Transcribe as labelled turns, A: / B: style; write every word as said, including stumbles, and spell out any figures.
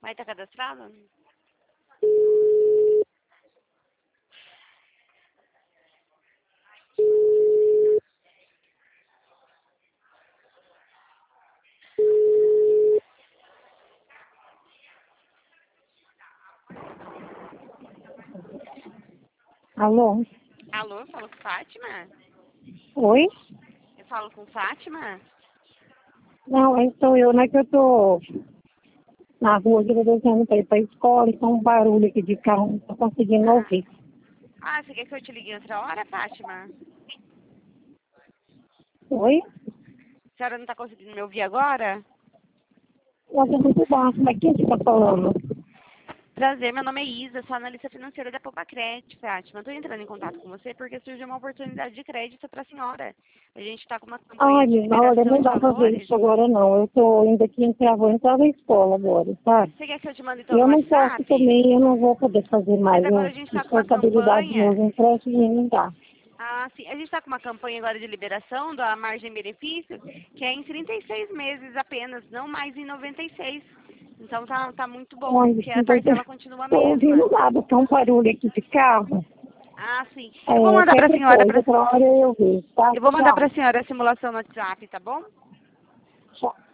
A: Vai estar cadastrado?
B: Alô?
A: Alô, eu falo com Fátima?
B: Oi?
A: Eu falo com Fátima?
B: Não, é sou eu, não é que eu tô na rua aqui, eu tô descendo pra ir pra escola, e tá um barulho aqui de carro, não tô conseguindo
A: Ah,
B: ouvir.
A: ah, você quer que eu te ligue outra hora, Fátima?
B: Oi?
A: A senhora não tá conseguindo me ouvir agora?
B: Nossa, é muito baixo, mas quem que tá falando?
A: Prazer, meu nome é Isa, sou analista financeira da Poupa Crédito, Fátima. Estou entrando em contato com você porque surgiu uma oportunidade de crédito para a senhora. A gente está com uma campanha
B: Ai,
A: de
B: menina, olha,
A: liberação
B: não
A: de
B: dá pra ver
A: valores.
B: isso agora não, eu tô indo aqui entrar, vou entrar na escola agora, tá?
A: Você quer que eu te mande
B: E
A: então no
B: eu não posso
A: WhatsApp?
B: também, eu não vou poder fazer
A: Mas
B: mais,
A: agora
B: né?
A: a gente está com uma
B: Responsabilidade
A: campanha.
B: meus empréstimos não dá.
A: Ah, sim. A gente está com uma campanha agora de liberação da margem benefício, que é em trinta e seis meses apenas, não mais em noventa e seis. Então tá, tá muito bom,
B: Ai,
A: porque a
B: não tô,
A: parcela continua a
B: tô
A: mesma.
B: ouvindo nada, tem um barulho aqui de carro.
A: Ah, sim. Eu vou
B: É,
A: mandar para a
B: qualquer
A: senhora.
B: coisa,
A: Pra...
B: outra hora eu vejo, tá?
A: Eu vou mandar
B: Tchau.
A: para a senhora a simulação no WhatsApp, tá bom?
B: Tchau.